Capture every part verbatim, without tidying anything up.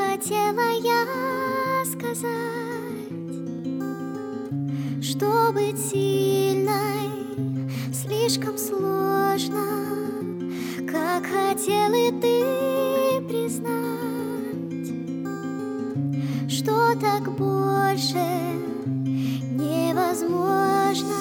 хотела я сказать, что быть сильной слишком сложно, как хотел и ты признать, что так больше невозможно.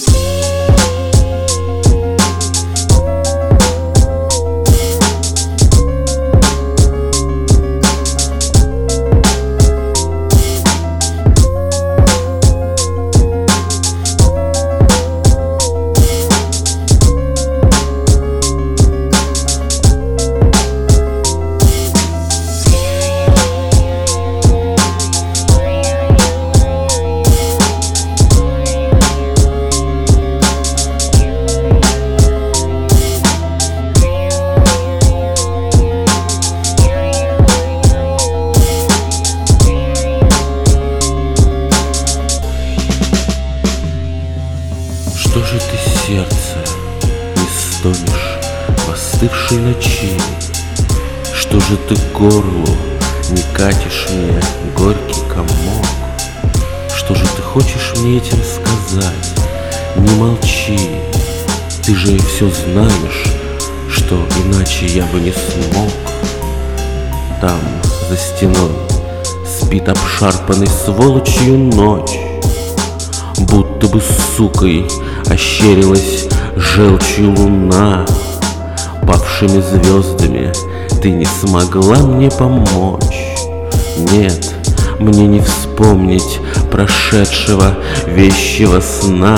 Что же ты, сердце, не стонешь в остывшей ночи? Что же ты к горлу не катишь мне горький комок? Что же ты хочешь мне этим сказать? Не молчи, ты же все знаешь, что иначе я бы не смог. Там, за стеной, спит обшарпанный сволочью ночь, будто бы сукой ощерилась желчью луна. Павшими звездами ты не смогла мне помочь. Нет, мне не вспомнить прошедшего вещего сна.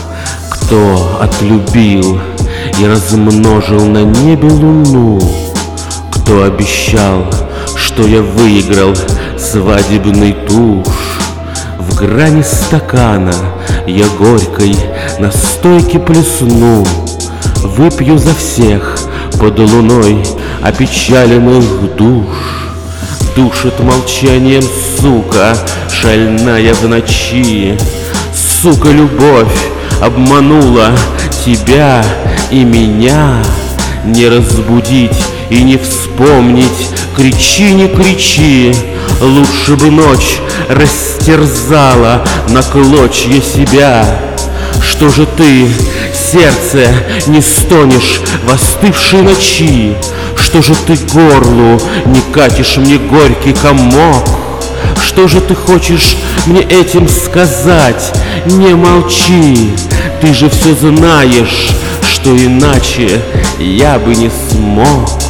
Кто отлюбил и размножил на небе луну? Кто обещал, что я выиграл свадебный туш? В грани стакана я горькой настойки плесну, выпью за всех под луной опечаленных душ. Душит молчанием сука, шальная в ночи. Сука, любовь обманула тебя и меня. Не разбудить и не вспомнить, кричи, не кричи. Лучше бы ночь растерзала на клочья себя. Что же ты, сердце, не стонешь в остывшей ночи? Что же ты к горлу не катишь мне горький комок? Что же ты хочешь мне этим сказать? Не молчи, ты же все знаешь, что иначе я бы не смог.